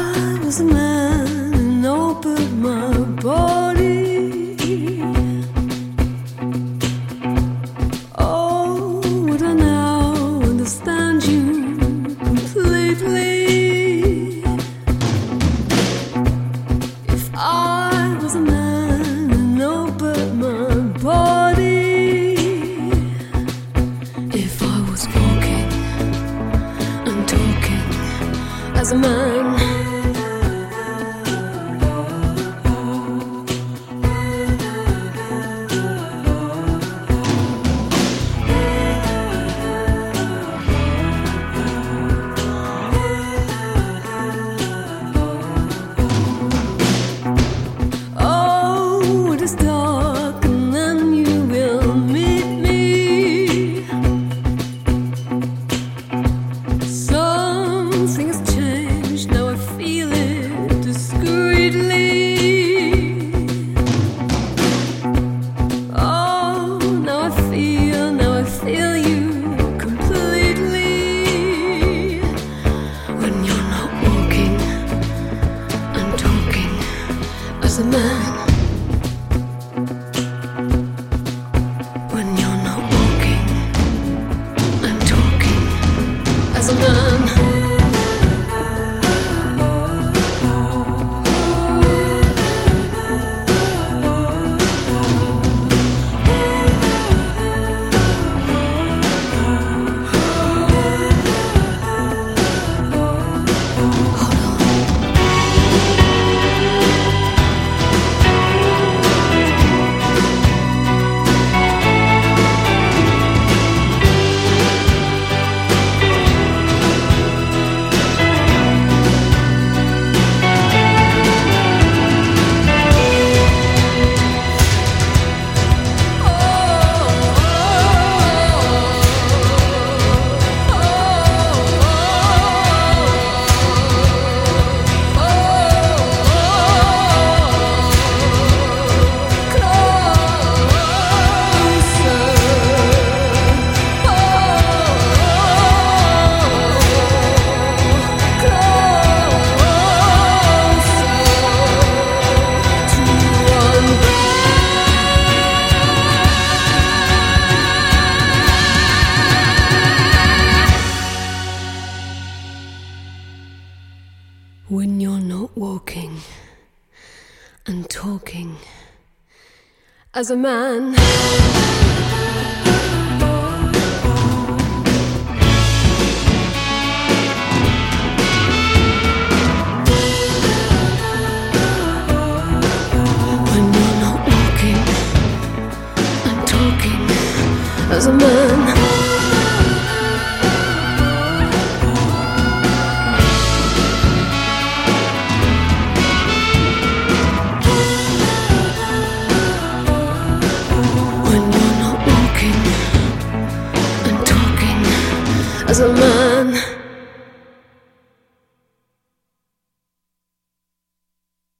I was a man and opened my body, oh, would I now understand you completely? If I was a man and opened my body, if I was walking and talking as a man, oh, it is dark and then you will meet me. Something has changed, now I feel it discreetly. Oh, now I feel you completely. When you're not walking and talking as a man. When you're not walking and talking as a man. When you're not walking and talking as a man. When you're not walking and talking as a man. When you're not walking and talking as a man.